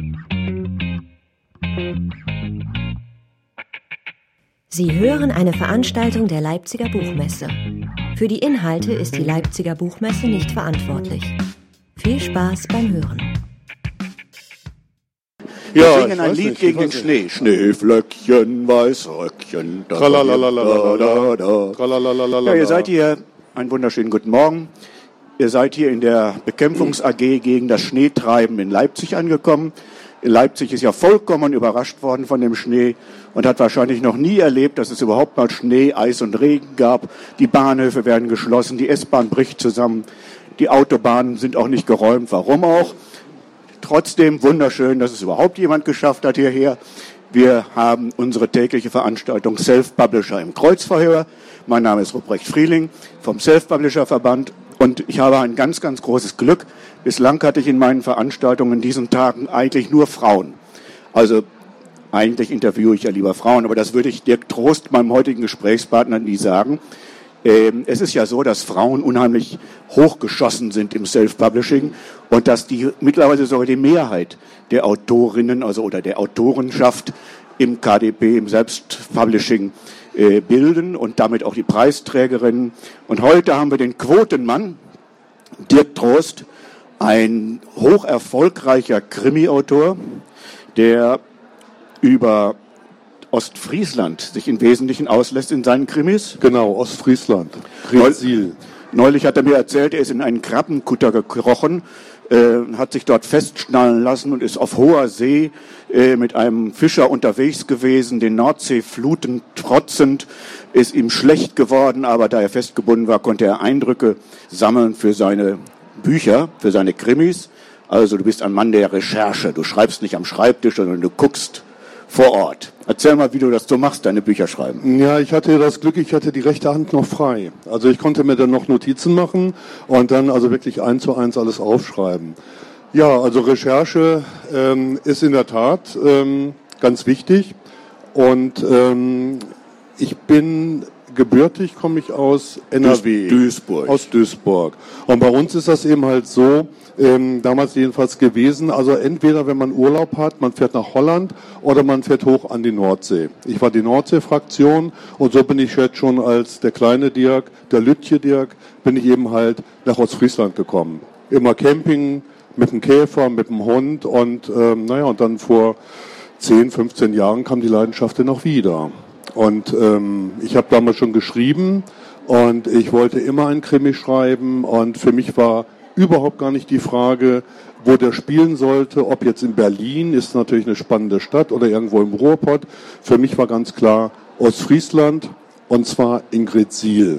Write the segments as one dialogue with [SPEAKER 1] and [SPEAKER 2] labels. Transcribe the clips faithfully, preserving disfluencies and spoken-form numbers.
[SPEAKER 1] Sie hören eine Veranstaltung der Leipziger Buchmesse. Für die Inhalte ist die Leipziger Buchmesse nicht verantwortlich. Viel Spaß beim Hören.
[SPEAKER 2] Wir ja, singen ein Lied nicht, gegen den nicht. Schnee. Schneeflöckchen, Weißröckchen. Da, da, da, ja, ihr seid hier, einen wunderschönen guten Morgen. Ihr seid hier in der Bekämpfungs-A G gegen das Schneetreiben in Leipzig angekommen. Leipzig ist ja vollkommen überrascht worden von dem Schnee und hat wahrscheinlich noch nie erlebt, dass es überhaupt mal Schnee, Eis und Regen gab. Die Bahnhöfe werden geschlossen, die S-Bahn bricht zusammen, die Autobahnen sind auch nicht geräumt. Warum auch? Trotzdem wunderschön, dass es überhaupt jemand geschafft hat hierher. Wir haben unsere tägliche Veranstaltung Self-Publisher im Kreuzverhör. Mein Name ist Ruprecht Frieling vom Self-Publisher-Verband und ich habe ein ganz, ganz großes Glück. Bislang hatte ich in meinen Veranstaltungen in diesen Tagen eigentlich nur Frauen. Also eigentlich interviewe ich ja lieber Frauen, aber das würde ich Dirk Trost, meinem heutigen Gesprächspartner, nie sagen. Ähm, es ist ja so, dass Frauen unheimlich hochgeschossen sind im Self-Publishing und dass die mittlerweile sogar die Mehrheit der Autorinnen, also oder der Autorenschaft im K D P, im Selbstpublishing äh, bilden und damit auch die Preisträgerinnen. Und heute haben wir den Quotenmann, Dirk Trost, ein hoch erfolgreicher Krimi-Autor, der über Ostfriesland sich im Wesentlichen auslässt in seinen Krimis.
[SPEAKER 3] Genau, Ostfriesland. Gretzil.
[SPEAKER 2] Neulich hat er mir erzählt, er ist in einen Krabbenkutter gekrochen, äh, hat sich dort festschnallen lassen und ist auf hoher See äh, mit einem Fischer unterwegs gewesen, den Nordseefluten trotzend, ist ihm schlecht geworden, aber da er festgebunden war, konnte er Eindrücke sammeln für seine Bücher, für seine Krimis. Also du bist ein Mann der Recherche. Du schreibst nicht am Schreibtisch, sondern du guckst vor Ort. Erzähl mal, wie du das so machst, deine Bücher schreiben.
[SPEAKER 3] Ja, ich hatte das Glück, ich hatte die rechte Hand noch frei. Also ich konnte mir dann noch Notizen machen und dann also wirklich eins zu eins alles aufschreiben. Ja, also Recherche ähm, ist in der Tat ähm, ganz wichtig und ähm, ich bin gebürtig, komme ich aus N R W.
[SPEAKER 2] Duisburg.
[SPEAKER 3] Aus Duisburg. Und bei uns ist das eben halt so, ähm, damals jedenfalls gewesen, also entweder wenn man Urlaub hat, man fährt nach Holland oder man fährt hoch an die Nordsee. Ich war die Nordsee-Fraktion und so bin ich jetzt schon als der kleine Dirk, der Lütje Dirk, bin ich eben halt nach Ostfriesland gekommen. Immer Camping mit dem Käfer, mit dem Hund und ähm, naja, und dann vor zehn, fünfzehn Jahren kam die Leidenschaft dann auch wieder. Und ähm, ich habe damals schon geschrieben und ich wollte immer ein Krimi schreiben und für mich war überhaupt gar nicht die Frage, wo der spielen sollte, ob jetzt in Berlin, ist natürlich eine spannende Stadt, oder irgendwo im Ruhrpott. Für mich war ganz klar Ostfriesland und zwar in Gretzil.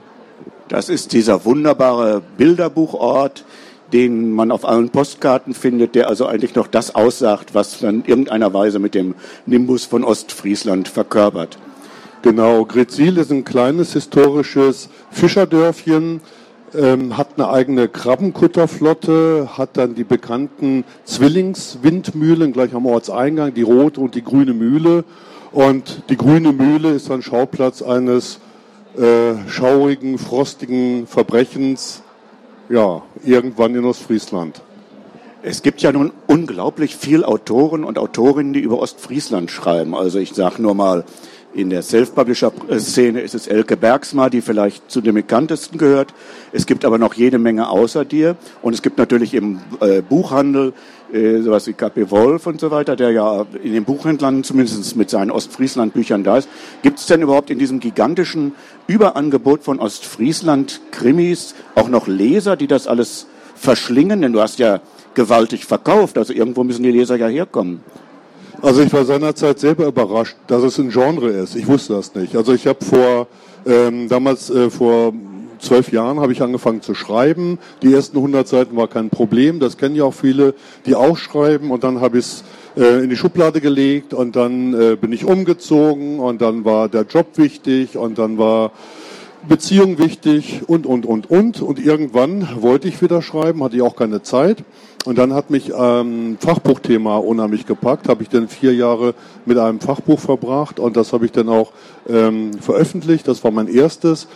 [SPEAKER 2] Das ist dieser wunderbare Bilderbuchort, den man auf allen Postkarten findet, der also eigentlich noch das aussagt, was dann in irgendeiner Weise mit dem Nimbus von Ostfriesland verkörpert.
[SPEAKER 3] Genau, Gretzil ist ein kleines historisches Fischerdörfchen, ähm, hat eine eigene Krabbenkutterflotte, hat dann die bekannten Zwillingswindmühlen gleich am Ortseingang, die rote und die grüne Mühle. Und die grüne Mühle ist dann Schauplatz eines äh, schaurigen, frostigen Verbrechens, ja, irgendwann in Ostfriesland.
[SPEAKER 2] Es gibt ja nun unglaublich viel Autoren und Autorinnen, die über Ostfriesland schreiben. Also ich sage nur mal, in der Self-Publisher-Szene ist es Elke Bergsma, die vielleicht zu den bekanntesten gehört. Es gibt aber noch jede Menge außer dir. Und es gibt natürlich im äh, Buchhandel äh, sowas wie K P Wolf und so weiter, der ja in den Buchhändlern zumindest mit seinen Ostfriesland-Büchern da ist. Gibt es denn überhaupt in diesem gigantischen Überangebot von Ostfriesland-Krimis auch noch Leser, die das alles verschlingen? Denn du hast ja gewaltig verkauft, also irgendwo müssen die Leser ja herkommen.
[SPEAKER 3] Also ich war seinerzeit selber überrascht, dass es ein Genre ist. Ich wusste das nicht. Also ich habe vor, ähm, damals äh, vor zwölf Jahren habe ich angefangen zu schreiben. Die ersten hundert Seiten war kein Problem. Das kennen ja auch viele, die auch schreiben. Und dann habe ich es äh, in die Schublade gelegt und dann äh, bin ich umgezogen und dann war der Job wichtig und dann war Beziehung wichtig und, und, und, und. Und irgendwann wollte ich wieder schreiben, hatte ich auch keine Zeit. Und dann hat mich ähm, Fachbuchthema unheimlich gepackt, habe ich dann vier Jahre mit einem Fachbuch verbracht und das habe ich dann auch ähm, veröffentlicht. Das war mein erstes.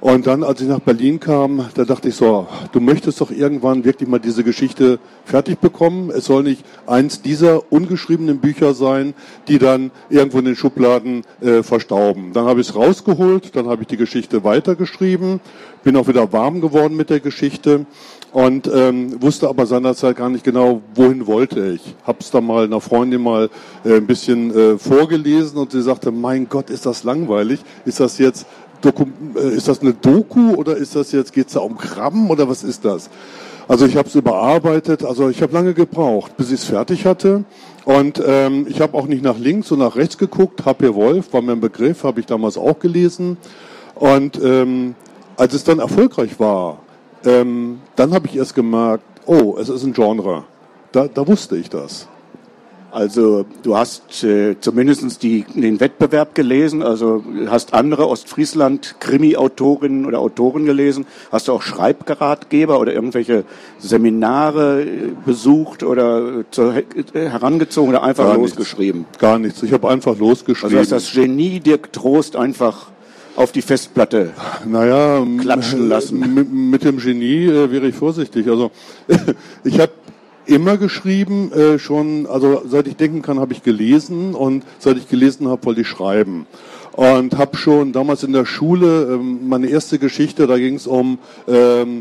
[SPEAKER 3] Und dann, als ich nach Berlin kam, da dachte ich so, du möchtest doch irgendwann wirklich mal diese Geschichte fertig bekommen. Es soll nicht eins dieser ungeschriebenen Bücher sein, die dann irgendwo in den Schubladen äh, verstauben. Dann habe ich es rausgeholt, dann habe ich die Geschichte weitergeschrieben, bin auch wieder warm geworden mit der Geschichte und ähm, wusste aber seinerzeit gar nicht genau, wohin wollte ich. Hab's dann mal einer Freundin mal äh, ein bisschen äh, vorgelesen und sie sagte, mein Gott, ist das langweilig, ist das jetzt Doku, äh, ist das eine Doku oder ist das jetzt, geht's da um Krabben oder was ist das? Also ich habe es überarbeitet, also ich habe lange gebraucht, bis ich es fertig hatte und ähm, ich habe auch nicht nach links und nach rechts geguckt. H P. Wolf war mir ein Begriff, habe ich damals auch gelesen und ähm, als es dann erfolgreich war, ähm, dann habe ich erst gemerkt, oh, es ist ein Genre. Da, da wusste ich das.
[SPEAKER 2] Also du hast äh, zumindest die, den Wettbewerb gelesen, also hast andere Ostfriesland-Krimi-Autorinnen oder Autoren gelesen. Hast du auch Schreibratgeber oder irgendwelche Seminare äh, besucht oder zu, äh, herangezogen oder einfach
[SPEAKER 3] Gar
[SPEAKER 2] losgeschrieben?
[SPEAKER 3] Nichts. Gar nichts, ich habe einfach losgeschrieben.
[SPEAKER 2] Also hast das Genie Dirk Trost einfach auf die Festplatte
[SPEAKER 3] naja,
[SPEAKER 2] klatschen lassen.
[SPEAKER 3] Mit, mit dem Genie äh, wäre ich vorsichtig. Also ich habe immer geschrieben, äh, schon, also seit ich denken kann, habe ich gelesen und seit ich gelesen habe, wollte ich schreiben. Und habe schon damals in der Schule ähm, meine erste Geschichte, da ging es um ähm,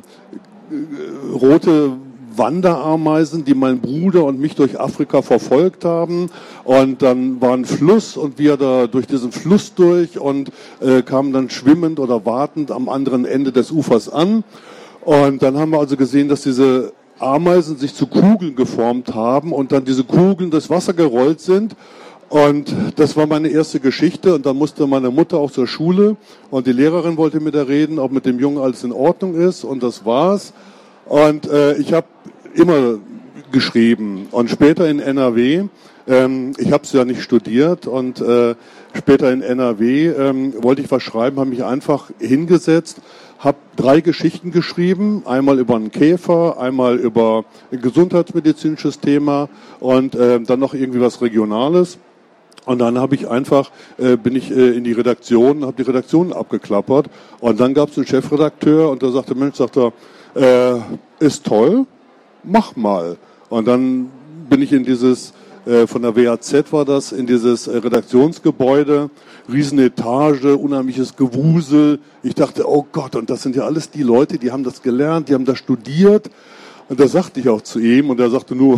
[SPEAKER 3] rote Wanderameisen, die mein Bruder und mich durch Afrika verfolgt haben. Und dann war ein Fluss und wir da durch diesen Fluss durch und äh, kamen dann schwimmend oder wartend am anderen Ende des Ufers an. Und dann haben wir also gesehen, dass diese Ameisen sich zu Kugeln geformt haben und dann diese Kugeln durchs Wasser gerollt sind. Und das war meine erste Geschichte. Und dann musste meine Mutter auch zur Schule und die Lehrerin wollte mit ihr reden, ob mit dem Jungen alles in Ordnung ist. Und das war's. Und äh, ich habe immer geschrieben. Und später in N R W, ähm, ich habe es ja nicht studiert, und äh, später in N R W ähm, wollte ich was schreiben, habe mich einfach hingesetzt, habe drei Geschichten geschrieben, einmal über einen Käfer, einmal über ein gesundheitsmedizinisches Thema und äh, dann noch irgendwie was Regionales. Und dann habe ich einfach, äh, bin ich äh, in die Redaktion, habe die Redaktion abgeklappert und dann gab es einen Chefredakteur und der sagte, Mensch, sagt er, äh, ist toll, mach mal. Und dann bin ich in dieses, äh, von der W A Z war das, in dieses äh, Redaktionsgebäude, Riesenetage, unheimliches Gewusel. Ich dachte, oh Gott, und das sind ja alles die Leute, die haben das gelernt, die haben das studiert. Und da sagte ich auch zu ihm, und er sagte nur,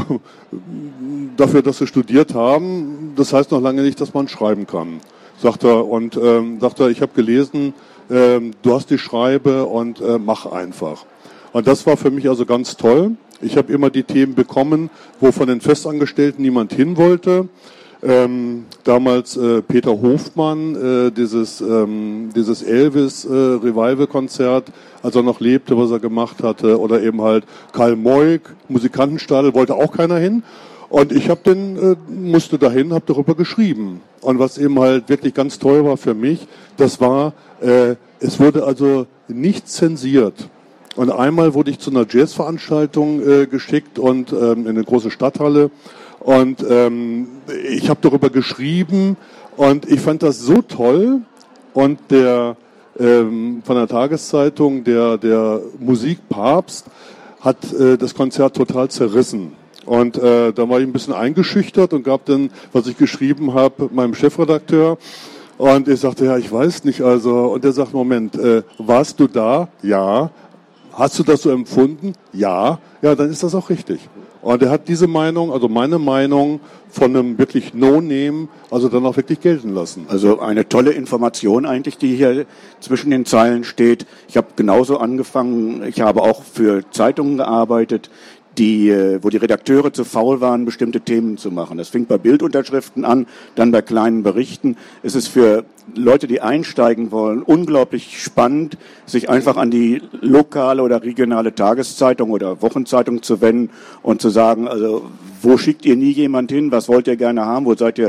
[SPEAKER 3] dafür, dass sie studiert haben, das heißt noch lange nicht, dass man schreiben kann. Sagt er, und ähm, sagt er, ich habe gelesen, ähm, du hast die Schreibe und äh, mach einfach. Und das war für mich also ganz toll. Ich habe immer die Themen bekommen, wo von den Festangestellten niemand hin wollte. Ähm, damals äh, Peter Hofmann, äh, dieses, ähm, dieses Elvis-Revival-Konzert, äh, als er noch lebte, was er gemacht hatte, oder eben halt Karl Moik, Musikantenstadel, wollte auch keiner hin. Und ich hab den, äh, musste dahin, habe darüber geschrieben. Und was eben halt wirklich ganz toll war für mich, das war, äh, es wurde also nicht zensiert. Und einmal wurde ich zu einer Jazzveranstaltung äh, geschickt und ähm, in eine große Stadthalle. Und ähm, ich habe darüber geschrieben und ich fand das so toll. Und der ähm, von der Tageszeitung, der der Musikpapst, hat äh, das Konzert total zerrissen. Und äh, da war ich ein bisschen eingeschüchtert und gab dann, was ich geschrieben habe, meinem Chefredakteur. Und ich sagte, ja, ich weiß nicht, also. Und er sagt, Moment, äh, warst du da? Ja. Hast du das so empfunden? Ja. Ja, dann ist das auch richtig. Und er hat diese Meinung, also meine Meinung, von einem wirklich No-Name, also dann auch wirklich gelten lassen.
[SPEAKER 2] Also eine tolle Information eigentlich, die hier zwischen den Zeilen steht. Ich habe genauso angefangen, ich habe auch für Zeitungen gearbeitet, die, wo die Redakteure zu faul waren, bestimmte Themen zu machen. Das fing bei Bildunterschriften an, dann bei kleinen Berichten. Es ist für Leute, die einsteigen wollen, unglaublich spannend, sich einfach an die lokale oder regionale Tageszeitung oder Wochenzeitung zu wenden und zu sagen, also wo schickt ihr nie jemand hin, was wollt ihr gerne haben, wo seid ihr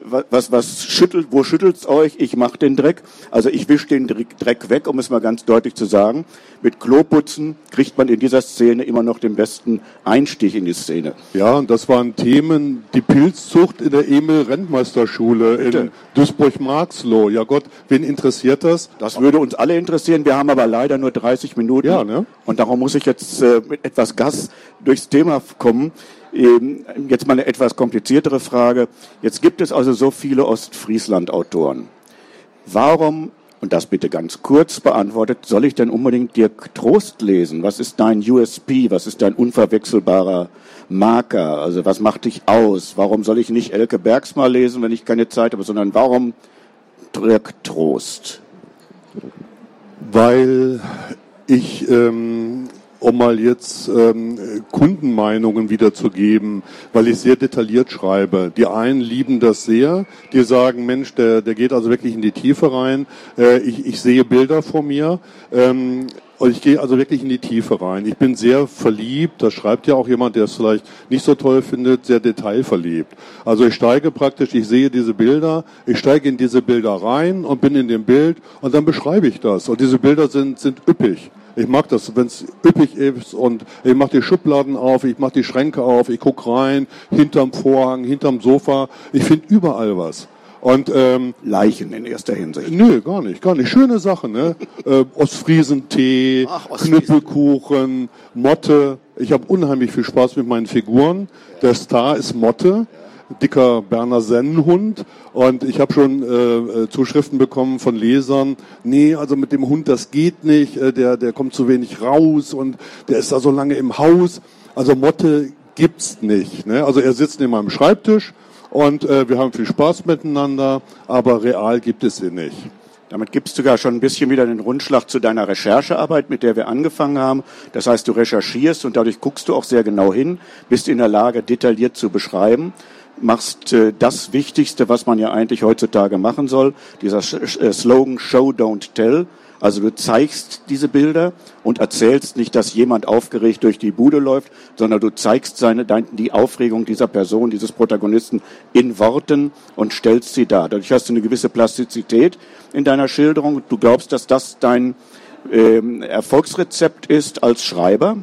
[SPEAKER 2] Was, was schüttelt, wo schüttelt's euch? Ich mach den Dreck. Also ich wisch den Dreck weg, um es mal ganz deutlich zu sagen. Mit Kloputzen kriegt man in dieser Szene immer noch den besten Einstieg in die Szene.
[SPEAKER 3] Ja, und das waren Themen, die Pilzzucht in der Emil-Rentmeister-Schule in Duisburg-Marxloh. Ja Gott, wen interessiert das?
[SPEAKER 2] Das würde uns alle interessieren. Wir haben aber leider nur dreißig Minuten.
[SPEAKER 3] Ja, ne?
[SPEAKER 2] Und darum muss ich jetzt äh, mit etwas Gas durchs Thema kommen. Jetzt mal eine etwas kompliziertere Frage. Jetzt gibt es also so viele Ostfriesland-Autoren. Warum, und das bitte ganz kurz beantwortet, soll ich denn unbedingt Dirk Trost lesen? Was ist dein U S P? Was ist dein unverwechselbarer Marker? Also was macht dich aus? Warum soll ich nicht Elke Bergsma lesen, wenn ich keine Zeit habe, sondern warum Dirk Trost?
[SPEAKER 3] Weil ich... Ähm um mal jetzt ähm, Kundenmeinungen wiederzugeben, weil ich sehr detailliert schreibe. Die einen lieben das sehr, die sagen, Mensch, der, der geht also wirklich in die Tiefe rein. Äh, ich, ich sehe Bilder vor mir ähm, und ich gehe also wirklich in die Tiefe rein. Ich bin sehr verliebt, das schreibt ja auch jemand, der es vielleicht nicht so toll findet, sehr detailverliebt. Also ich steige praktisch, ich sehe diese Bilder, ich steige in diese Bilder rein und bin in dem Bild und dann beschreibe ich das. Und diese Bilder sind, sind üppig. Ich mag das, wenn es üppig ist und ich mache die Schubladen auf, ich mache die Schränke auf, ich guck rein, hinterm Vorhang, hinterm Sofa. Ich finde überall was. Und ähm,
[SPEAKER 2] Leichen in erster Hinsicht.
[SPEAKER 3] Nö, gar nicht, gar nicht. Schöne Sachen, ne? äh, Ostfriesentee, Ach, Ostfriesen. Knüppelkuchen, Motte. Ich habe unheimlich viel Spaß mit meinen Figuren. Der Star ist Motte. Dicker Berner Sennenhund und ich habe schon äh, Zuschriften bekommen von Lesern, nee, also mit dem Hund, das geht nicht, äh, der, der kommt zu wenig raus und der ist da so lange im Haus. Also Motte gibt's nicht. Ne? Also er sitzt neben meinem Schreibtisch und äh, wir haben viel Spaß miteinander, aber real gibt es ihn nicht.
[SPEAKER 2] Damit gibst du ja schon ein bisschen wieder den Rundschlag zu deiner Recherchearbeit, mit der wir angefangen haben. Das heißt, du recherchierst und dadurch guckst du auch sehr genau hin, bist in der Lage, detailliert zu beschreiben. Machst äh, das Wichtigste, was man ja eigentlich heutzutage machen soll, dieser Sch- äh, Slogan Show, Don't Tell. Also du zeigst diese Bilder und erzählst nicht, dass jemand aufgeregt durch die Bude läuft, sondern du zeigst seine, dein, die Aufregung dieser Person, dieses Protagonisten in Worten und stellst sie dar. Dadurch hast du eine gewisse Plastizität in deiner Schilderung. Du glaubst, dass das dein ähm, Erfolgsrezept ist als Schreiber?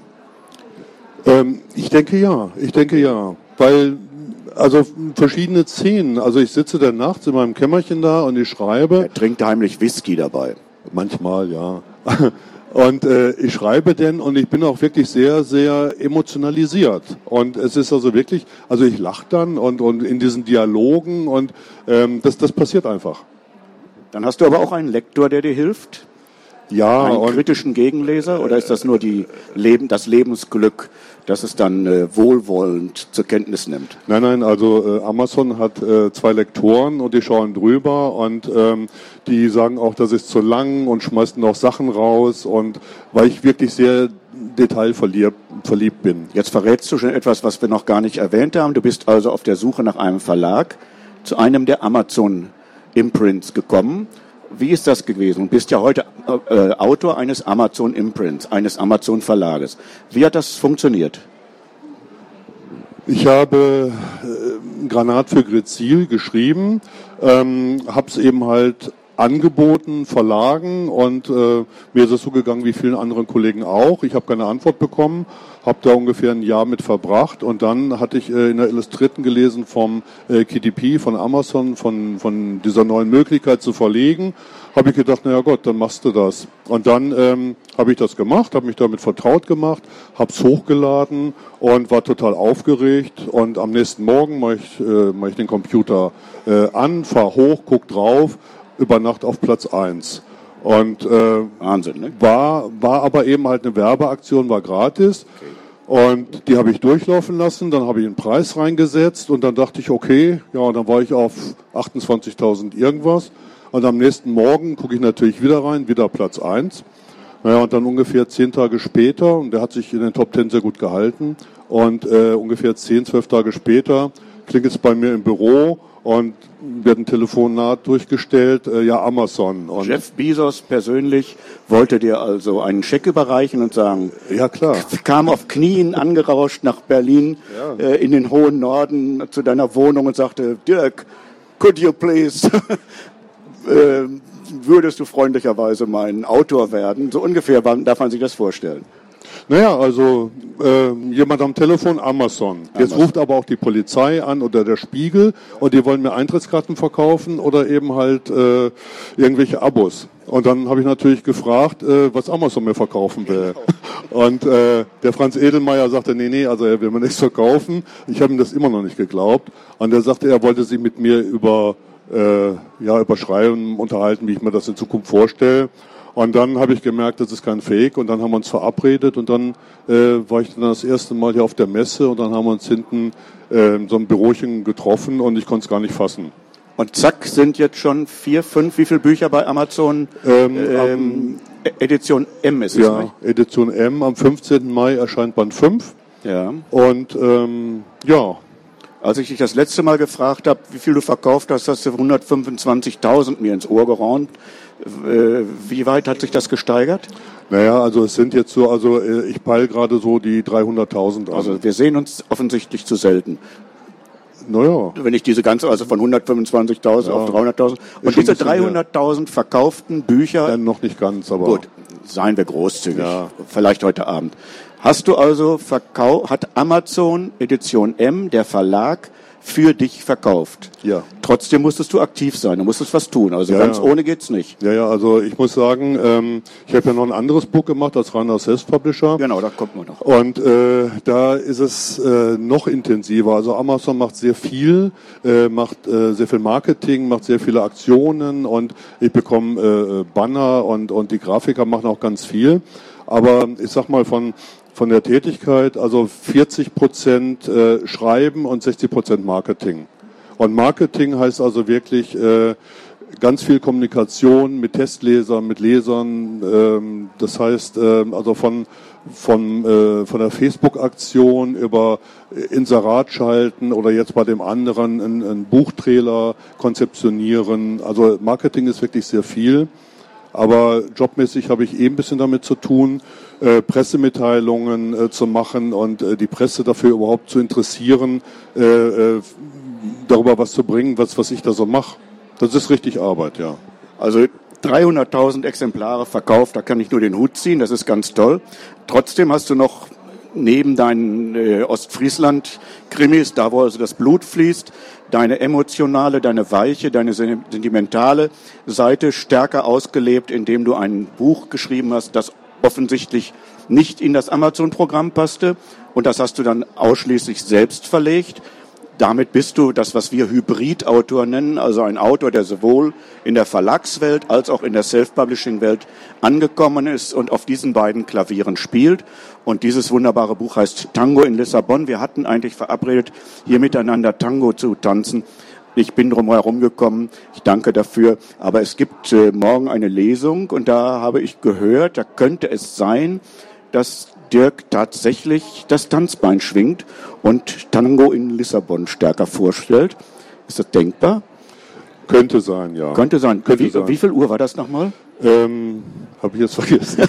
[SPEAKER 3] Ähm, ich denke ja, ich denke ja, weil also verschiedene Szenen. Also ich sitze dann nachts in meinem Kämmerchen da und ich schreibe.
[SPEAKER 2] Er trinkt heimlich Whisky dabei.
[SPEAKER 3] Manchmal, ja. Und äh, ich schreibe denn und ich bin auch wirklich sehr, sehr emotionalisiert. Und es ist also wirklich, also ich lache dann und, und in diesen Dialogen und ähm, das, das passiert einfach.
[SPEAKER 2] Dann hast du aber auch einen Lektor, der dir hilft?
[SPEAKER 3] Ja.
[SPEAKER 2] Einen kritischen Gegenleser? Oder ist das nur die Leben, das Lebensglück, dass es dann äh, wohlwollend zur Kenntnis nimmt?
[SPEAKER 3] Nein, nein, also äh, Amazon hat äh, zwei Lektoren und die schauen drüber und ähm, die sagen auch, das ist zu lang und schmeißen auch Sachen raus und weil ich wirklich sehr detailverliebt verliebt bin.
[SPEAKER 2] Jetzt verrätst du schon etwas, was wir noch gar nicht erwähnt haben. Du bist also auf der Suche nach einem Verlag zu einem der Amazon-Imprints gekommen. Wie ist das gewesen? Du bist ja heute äh, Autor eines Amazon-Imprints, eines Amazon-Verlages. Wie hat das funktioniert?
[SPEAKER 3] Ich habe äh, Granat für Grezil geschrieben, ähm, habe es eben halt angeboten, Verlagen und äh, mir ist es so gegangen wie vielen anderen Kollegen auch. Ich habe keine Antwort bekommen, habe da ungefähr ein Jahr mit verbracht und dann hatte ich äh, in der Illustrierten gelesen vom äh, K D P, von Amazon, von, von dieser neuen Möglichkeit zu verlegen. Habe ich gedacht, naja Gott, dann machst du das. Und dann ähm, habe ich das gemacht, habe mich damit vertraut gemacht, habe es hochgeladen und war total aufgeregt. Und am nächsten Morgen mache ich, äh, mach ich den Computer äh, an, fahre hoch, guck drauf, über Nacht auf Platz eins. Und äh,
[SPEAKER 2] Wahnsinn, ne?
[SPEAKER 3] war, war aber eben halt eine Werbeaktion, war gratis. Okay. Und die habe ich durchlaufen lassen, dann habe ich einen Preis reingesetzt und dann dachte ich, okay, ja, und dann war ich auf achtundzwanzigtausend irgendwas. Und am nächsten Morgen gucke ich natürlich wieder rein, wieder Platz eins. Naja, und dann ungefähr zehn Tage später, und der hat sich in den Top Ten sehr gut gehalten, und äh, ungefähr zehn, zwölf Tage später klingelt es bei mir im Büro und wird ein Telefonat durchgestellt, äh, ja, Amazon. Und
[SPEAKER 2] Jeff Bezos persönlich wollte dir also einen Scheck überreichen und sagen,
[SPEAKER 3] ja klar,
[SPEAKER 2] kam auf Knien angerauscht nach Berlin,
[SPEAKER 3] ja.
[SPEAKER 2] äh, in den hohen Norden zu deiner Wohnung und sagte, Dirk, could you please, äh, würdest du freundlicherweise mein Autor werden? So ungefähr darf man sich das vorstellen.
[SPEAKER 3] Naja, also äh, jemand am Telefon, Amazon. Jetzt Amazon. Ruft aber auch die Polizei an oder der Spiegel und die wollen mir Eintrittskarten verkaufen oder eben halt äh, irgendwelche Abos. Und dann habe ich natürlich gefragt, äh, was Amazon mir verkaufen will. Genau. Und äh, der Franz Edelmeier sagte, nee, nee, also er will mir nichts verkaufen. Ich habe ihm das immer noch nicht geglaubt. Und er sagte, er wollte sich mit mir über, äh, ja, über Schreiben unterhalten, wie ich mir das in Zukunft vorstelle. Und dann habe ich gemerkt, das ist kein Fake. Und dann haben wir uns verabredet. Und dann äh, war ich dann das erste Mal hier auf der Messe. Und dann haben wir uns hinten äh, in so einem Bürochen getroffen. Und ich konnte es gar nicht fassen.
[SPEAKER 2] Und zack, sind jetzt schon vier, fünf, wie viele Bücher bei Amazon? Ähm, ähm, Edition M ist es,
[SPEAKER 3] ja, nicht? Edition M. Am fünfzehnten Mai erscheint Band fünf.
[SPEAKER 2] Ja.
[SPEAKER 3] Und ähm, ja.
[SPEAKER 2] Als ich dich das letzte Mal gefragt habe, wie viel du verkauft hast, hast du hundertfünfundzwanzigtausend mir ins Ohr geraunt. Wie weit hat sich das gesteigert?
[SPEAKER 3] Naja, also es sind jetzt so, also ich peile gerade so die dreihunderttausend an.
[SPEAKER 2] Also wir sehen uns offensichtlich zu selten.
[SPEAKER 3] Naja.
[SPEAKER 2] Wenn ich diese ganze, also von hundertfünfundzwanzigtausend ja. auf dreihunderttausend. Und diese dreihunderttausend verkauften Bücher.
[SPEAKER 3] Dann noch nicht ganz, aber.
[SPEAKER 2] Gut, seien wir großzügig.
[SPEAKER 3] Ja.
[SPEAKER 2] Vielleicht heute Abend. Hast du also verkauft, hat Amazon Edition M, der Verlag, für dich verkauft?
[SPEAKER 3] Ja.
[SPEAKER 2] Trotzdem musstest du aktiv sein, du musstest was tun. Also
[SPEAKER 3] ja,
[SPEAKER 2] ganz
[SPEAKER 3] ja.
[SPEAKER 2] ohne geht's nicht.
[SPEAKER 3] Ja, ja, also ich muss sagen, ähm, ich habe ja noch ein anderes Buch gemacht als reiner Self-Publisher.
[SPEAKER 2] Genau, da kommt man noch.
[SPEAKER 3] Und äh, da ist es äh, noch intensiver. Also Amazon macht sehr viel, äh, macht äh, sehr viel Marketing, macht sehr viele Aktionen und ich bekomme äh, Banner und, und die Grafiker machen auch ganz viel. Aber ich sag mal von von der Tätigkeit, also vierzig Prozent äh, Schreiben und sechzig Prozent Marketing. Und Marketing heißt also wirklich äh, ganz viel Kommunikation mit Testlesern, mit Lesern. Ähm, das heißt äh, also von von äh, von der Facebook-Aktion über Inserat schalten oder jetzt bei dem anderen einen, einen Buchtrailer konzeptionieren. Also Marketing ist wirklich sehr viel. Aber jobmäßig habe ich eh ein bisschen damit zu tun, äh, Pressemitteilungen äh, zu machen und äh, die Presse dafür überhaupt zu interessieren, äh, äh, darüber was zu bringen, was, was ich da so mache. Das ist richtig Arbeit, ja.
[SPEAKER 2] Also dreihunderttausend Exemplare verkauft, da kann ich nur den Hut ziehen, das ist ganz toll. Trotzdem hast du noch neben deinen äh, Ostfriesland-Krimis, da wo also das Blut fließt, deine emotionale, deine weiche, deine sentimentale Seite stärker ausgelebt, indem du ein Buch geschrieben hast, das offensichtlich nicht in das Amazon-Programm passte. Und das hast du dann ausschließlich selbst verlegt. Damit bist du das, was wir Hybridautor nennen, also ein Autor, der sowohl in der Verlagswelt als auch in der Self-Publishing-Welt angekommen ist und auf diesen beiden Klavieren spielt. Und dieses wunderbare Buch heißt Tango in Lissabon. Wir hatten eigentlich verabredet, hier miteinander Tango zu tanzen. Ich bin drum herum gekommen. Ich danke dafür. Aber es gibt äh, morgen eine Lesung und da habe ich gehört, da könnte es sein, dass Dirk tatsächlich das Tanzbein schwingt und Tango in Lissabon stärker vorstellt. Ist das denkbar?
[SPEAKER 3] Könnte sein, ja.
[SPEAKER 2] Könnte sein.
[SPEAKER 3] Könnte
[SPEAKER 2] wie,
[SPEAKER 3] sein.
[SPEAKER 2] wie viel Uhr war das nochmal?
[SPEAKER 3] Ähm, habe ich jetzt vergessen.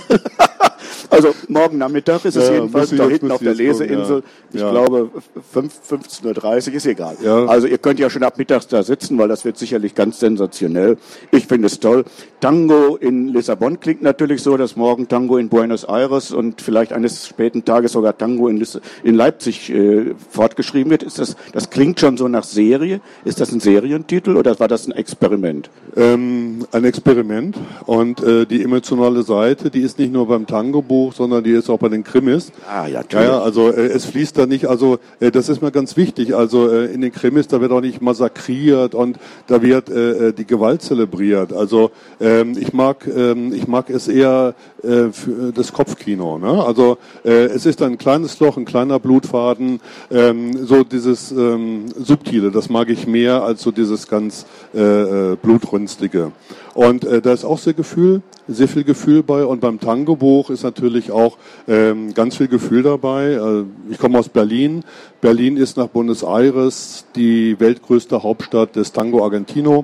[SPEAKER 2] Also morgen Nachmittag ist es
[SPEAKER 3] ja,
[SPEAKER 2] jedenfalls da hinten auf der Leseinsel.
[SPEAKER 3] Ja.
[SPEAKER 2] Ich
[SPEAKER 3] ja.
[SPEAKER 2] glaube fünfzehn Uhr dreißig, ist egal.
[SPEAKER 3] Ja.
[SPEAKER 2] Also ihr könnt ja schon ab mittags da sitzen, weil das wird sicherlich ganz sensationell. Ich finde es toll. Tango in Lissabon klingt natürlich so, dass morgen Tango in Buenos Aires und vielleicht eines späten Tages sogar Tango in, Liss- in Leipzig äh, fortgeschrieben wird. Ist das, das klingt schon so nach Serie. Ist das ein Serientitel oder war das ein Experiment?
[SPEAKER 3] Ähm, ein Experiment. Und äh, die emotionale Seite, die ist nicht nur beim Tango-Buch, sondern die ist auch bei den Krimis.
[SPEAKER 2] Ah, ja,
[SPEAKER 3] ja, ja, also äh, es fließt da nicht, also äh, das ist mir ganz wichtig, also äh, in den Krimis, da wird auch nicht massakriert und da wird äh, die Gewalt zelebriert. Also ähm, ich mag ähm, ich mag es eher äh, für das Kopfkino. Ne? Also äh, es ist ein kleines Loch, ein kleiner Blutfaden, ähm, so dieses ähm, Subtile, das mag ich mehr als so dieses ganz äh, Blutrünstige. Und äh, da ist auch sehr Gefühl, sehr viel Gefühl bei. Und beim Tango-Buch ist natürlich auch ähm, ganz viel Gefühl dabei. Äh, ich komme aus Berlin. Berlin ist nach Buenos Aires die weltgrößte Hauptstadt des Tango Argentino.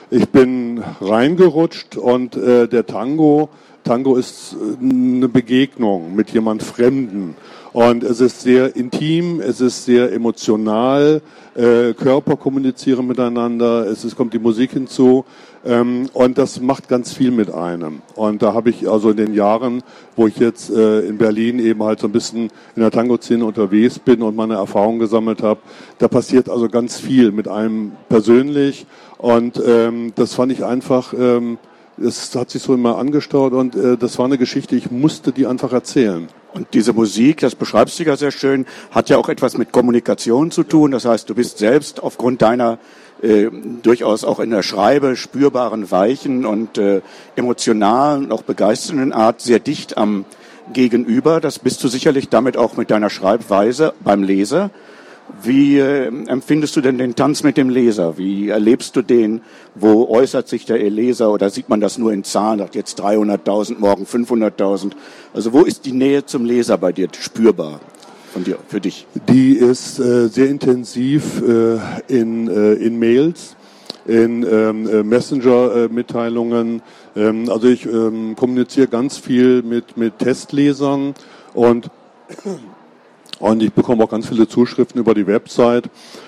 [SPEAKER 3] ich bin reingerutscht und äh, der Tango, Tango ist eine Begegnung mit jemand Fremden. Und es ist sehr intim, es ist sehr emotional, äh, Körper kommunizieren miteinander, es ist, kommt die Musik hinzu ähm, und das macht ganz viel mit einem. Und da habe ich also in den Jahren, wo ich jetzt äh, in Berlin eben halt so ein bisschen in der Tango-Szene unterwegs bin und meine Erfahrungen gesammelt habe, da passiert also ganz viel mit einem persönlich und ähm, das fand ich einfach... Ähm, Es hat sich so immer angestaut und äh, das war eine Geschichte, ich musste die einfach erzählen.
[SPEAKER 2] Und diese Musik, das beschreibst du ja sehr schön, hat ja auch etwas mit Kommunikation zu tun. Das heißt, du bist selbst aufgrund deiner äh, durchaus auch in der Schreibe spürbaren, weichen und äh, emotionalen, auch begeisternden Art sehr dicht am Gegenüber. Das bist du sicherlich damit auch mit deiner Schreibweise beim Leser. Wie äh, empfindest du denn den Tanz mit dem Leser? Wie erlebst du den? Wo äußert sich der Leser? Oder sieht man das nur in Zahlen? Sagt jetzt dreihunderttausend, morgen fünfhunderttausend. Also wo ist die Nähe zum Leser bei dir spürbar von dir, für dich?
[SPEAKER 3] Die ist äh, sehr intensiv äh, in, äh, in Mails, in ähm, Messenger-Mitteilungen. Ähm, also ich ähm, kommuniziere ganz viel mit, mit Testlesern und Und ich bekomme auch ganz viele Zuschriften über die Website,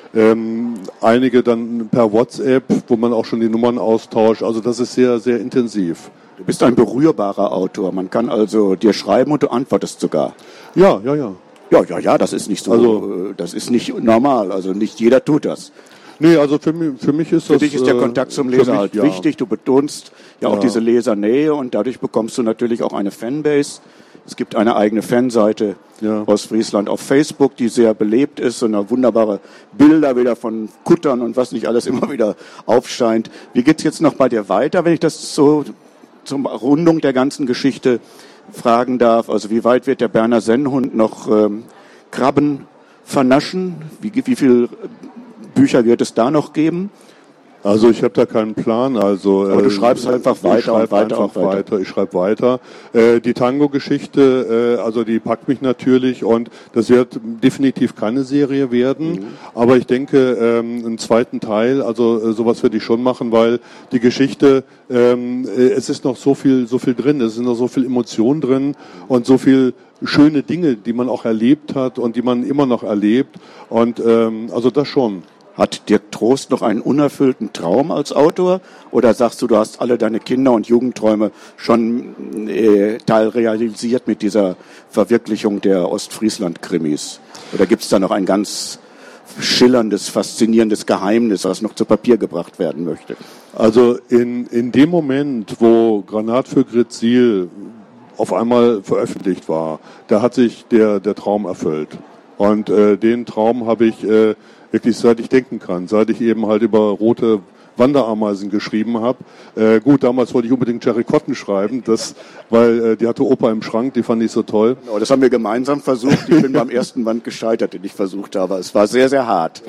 [SPEAKER 3] ähm, einige dann per WhatsApp, wo man auch schon die Nummern austauscht. Also das ist sehr, sehr intensiv.
[SPEAKER 2] Du bist ein berührbarer Autor. Man kann also dir schreiben und du antwortest sogar.
[SPEAKER 3] Ja, ja, ja.
[SPEAKER 2] Ja, ja, ja, das ist nicht so, also, das ist nicht normal. Also nicht jeder tut das.
[SPEAKER 3] Nee, also für mich, für mich ist
[SPEAKER 2] für
[SPEAKER 3] das...
[SPEAKER 2] Für dich ist der Kontakt zum Leser mich, halt ja. wichtig. Du betonst ja auch ja. diese Lesernähe und dadurch bekommst du natürlich auch eine Fanbase. Es gibt eine eigene Fanseite ja. aus Friesland auf Facebook, die sehr belebt ist und da wunderbare Bilder wieder von Kuttern und was nicht alles immer wieder aufscheint. Wie geht's jetzt noch bei dir weiter, wenn ich das so zur Rundung der ganzen Geschichte fragen darf? Also wie weit wird der Berner Sennhund noch ähm, Krabben vernaschen? Wie, wie viele Bücher wird es da noch geben?
[SPEAKER 3] Also ich habe da keinen Plan. Also
[SPEAKER 2] aber du schreibst äh, einfach weiter und weiter
[SPEAKER 3] und
[SPEAKER 2] weiter.
[SPEAKER 3] weiter. Ich schreibe weiter. Äh, die Tango-Geschichte, äh, also die packt mich natürlich und das wird definitiv keine Serie werden. Mhm. Aber ich denke, ähm, einen zweiten Teil, also äh, sowas werde ich schon machen, weil die Geschichte, ähm, äh, es ist noch so viel, so viel drin, es sind noch so viel Emotion drin und so viel schöne Dinge, die man auch erlebt hat und die man immer noch erlebt. Und ähm, also das schon.
[SPEAKER 2] Hat Dirk Trost noch einen unerfüllten Traum als Autor? Oder sagst du, du hast alle deine Kinder- und Jugendträume schon äh, teilrealisiert mit dieser Verwirklichung der Ostfriesland-Krimis? Oder gibt es da noch ein ganz schillerndes, faszinierendes Geheimnis, was noch zu Papier gebracht werden möchte?
[SPEAKER 3] Also in, in dem Moment, wo Granat für Grütziel auf einmal veröffentlicht war, da hat sich der, der Traum erfüllt. Und äh, den Traum habe ich... Äh, wirklich seit ich denken kann, seit ich eben halt über rote Wanderameisen geschrieben habe. Äh, gut, damals wollte ich unbedingt Jerry Cotton schreiben, das, weil äh, die hatte Opa im Schrank, die fand ich so toll.
[SPEAKER 2] Genau, das haben wir gemeinsam versucht. Ich bin beim ersten Band gescheitert, den ich versucht habe. Es war sehr, sehr hart.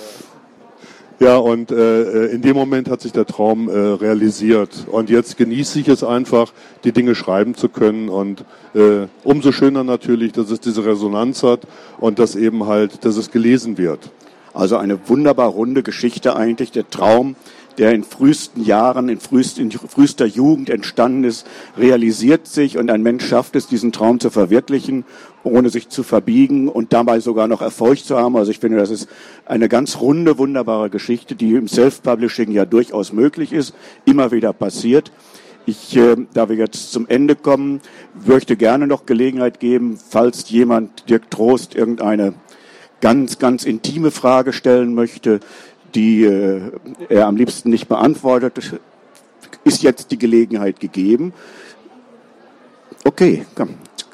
[SPEAKER 3] Ja, und äh, in dem Moment hat sich der Traum äh, realisiert. Und jetzt genieße ich es einfach, die Dinge schreiben zu können. Und äh, umso schöner natürlich, dass es diese Resonanz hat und dass eben halt, dass es gelesen wird.
[SPEAKER 2] Also eine wunderbar runde Geschichte eigentlich, der Traum, der in frühesten Jahren, in, frühest, in frühester Jugend entstanden ist, realisiert sich und ein Mensch schafft es, diesen Traum zu verwirklichen, ohne sich zu verbiegen und dabei sogar noch Erfolg zu haben. Also ich finde, das ist eine ganz runde, wunderbare Geschichte, die im Self-Publishing ja durchaus möglich ist, immer wieder passiert. Ich, äh, da wir jetzt zum Ende kommen, möchte gerne noch Gelegenheit geben, falls jemand Dirk Trost irgendeine ganz, ganz intime Frage stellen möchte, die äh, er am liebsten nicht beantwortet, ist jetzt die Gelegenheit gegeben. Okay, komm.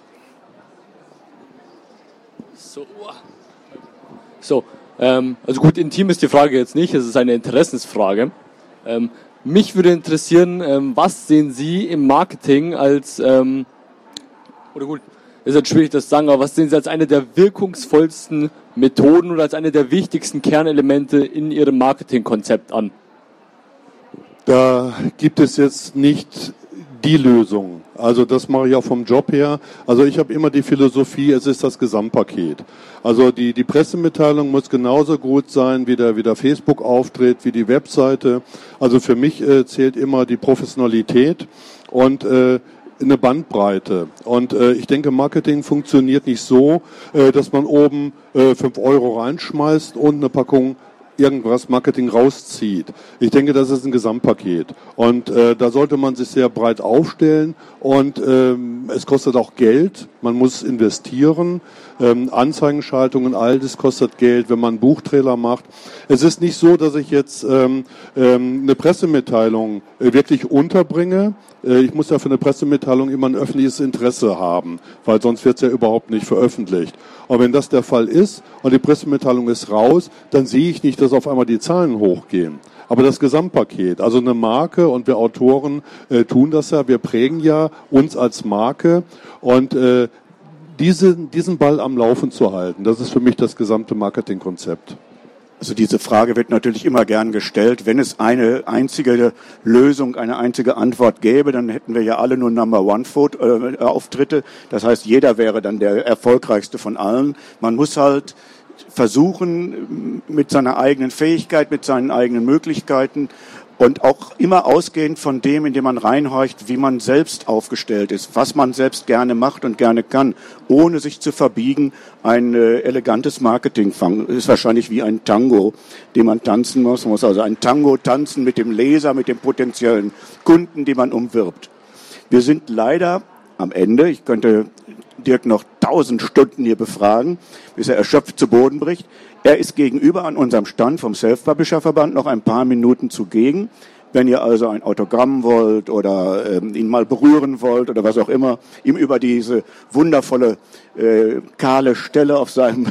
[SPEAKER 4] So, so ähm, also gut, intim ist die Frage jetzt nicht, es ist eine Interessensfrage. Ähm, mich würde interessieren, ähm, was sehen Sie im Marketing als, ähm, oder gut, ist jetzt schwierig das zu sagen, aber was sehen Sie als eine der wirkungsvollsten Methoden oder als eine der wichtigsten Kernelemente in Ihrem Marketingkonzept an?
[SPEAKER 3] Da gibt es jetzt nicht die Lösung. Also das mache ich auch vom Job her. Also ich habe immer die Philosophie, es ist das Gesamtpaket. Also die, die Pressemitteilung muss genauso gut sein, wie der, wie der Facebook-Auftritt, wie die Webseite. Also für mich äh, zählt immer die Professionalität und äh, eine Bandbreite. Und äh, ich denke, Marketing funktioniert nicht so, äh, dass man oben äh, fünf Euro reinschmeißt und eine Packung irgendwas Marketing rauszieht. Ich denke, das ist ein Gesamtpaket. Und äh, da sollte man sich sehr breit aufstellen. Und ähm, es kostet auch Geld. Man muss investieren. Ähm, Anzeigenschaltungen, all das kostet Geld, wenn man einen Buchtrailer macht. Es ist nicht so, dass ich jetzt ähm, ähm, eine Pressemitteilung äh, wirklich unterbringe. Äh, ich muss ja für eine Pressemitteilung immer ein öffentliches Interesse haben, weil sonst wird es ja überhaupt nicht veröffentlicht. Und wenn das der Fall ist und die Pressemitteilung ist raus, dann sehe ich nicht, dass auf einmal die Zahlen hochgehen. Aber das Gesamtpaket, also eine Marke, und wir Autoren äh, tun das ja, wir prägen ja uns als Marke, und äh, diese, diesen Ball am Laufen zu halten, das ist für mich das gesamte Marketingkonzept.
[SPEAKER 2] Also diese Frage wird natürlich immer gern gestellt. Wenn es eine einzige Lösung, eine einzige Antwort gäbe, dann hätten wir ja alle nur Number-One-Auftritte. Das heißt, jeder wäre dann der erfolgreichste von allen. Man muss halt versuchen, mit seiner eigenen Fähigkeit, mit seinen eigenen Möglichkeiten und auch immer ausgehend von dem, in dem man reinhorcht, wie man selbst aufgestellt ist, was man selbst gerne macht und gerne kann, ohne sich zu verbiegen. Ein äh, elegantes Marketing ist wahrscheinlich wie ein Tango, den man tanzen muss. Man muss also ein Tango tanzen mit dem Leser, mit dem potenziellen Kunden, den man umwirbt. Wir sind leider am Ende. Ich könnte Dirk noch tausend Stunden hier befragen, bis er erschöpft zu Boden bricht. Er ist gegenüber an unserem Stand vom Self-Publisher-Verband noch ein paar Minuten zugegen. Wenn ihr also ein Autogramm wollt oder ähm, ihn mal berühren wollt oder was auch immer, ihm über diese wundervolle äh, kahle Stelle auf seinem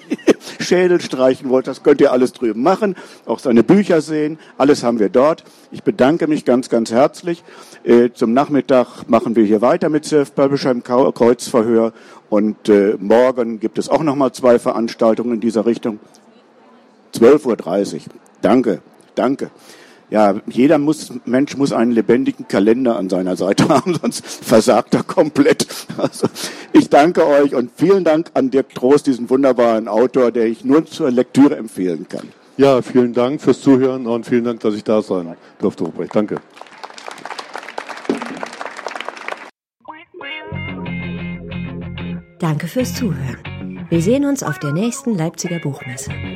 [SPEAKER 2] Schädel streichen wollt, das könnt ihr alles drüben machen. Auch seine Bücher sehen, alles haben wir dort. Ich bedanke mich ganz, ganz herzlich. Äh, zum Nachmittag machen wir hier weiter mit Self-Publisher im Kreuzverhör. Und äh, morgen gibt es auch nochmal zwei Veranstaltungen in dieser Richtung. zwölf Uhr dreißig. Danke, danke. Ja, jeder muss, Mensch muss einen lebendigen Kalender an seiner Seite haben, sonst versagt er komplett. Also, ich danke euch und vielen Dank an Dirk Trost, diesen wunderbaren Autor, der ich nur zur Lektüre empfehlen kann.
[SPEAKER 3] Ja, vielen Dank fürs Zuhören und vielen Dank, dass ich da sein durfte, Ruprecht. Danke.
[SPEAKER 1] Danke fürs Zuhören. Wir sehen uns auf der nächsten Leipziger Buchmesse.